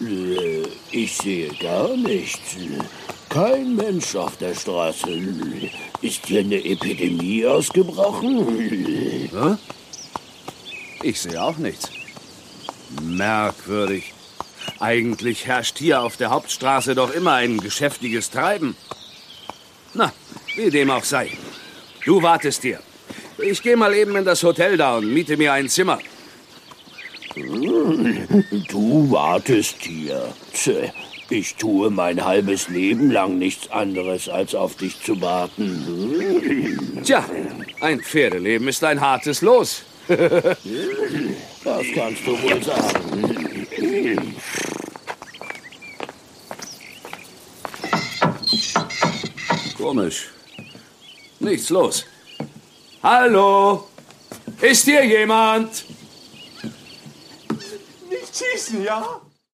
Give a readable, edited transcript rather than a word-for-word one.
Ich sehe gar nichts. Kein Mensch auf der Straße. Ist hier eine Epidemie ausgebrochen? Hä? Ich sehe auch nichts. Merkwürdig. Eigentlich herrscht hier auf der Hauptstraße doch immer ein geschäftiges Treiben. Na, wie dem auch sei. Du wartest hier. Ich gehe mal eben in das Hotel da und miete mir ein Zimmer. Du wartest hier. Ich tue mein halbes Leben lang nichts anderes, als auf dich zu warten. Tja, ein Pferdeleben ist ein hartes Los. Das kannst du wohl sagen. Komisch. Nichts los. Hallo? Ist hier jemand? Nicht schießen, ja?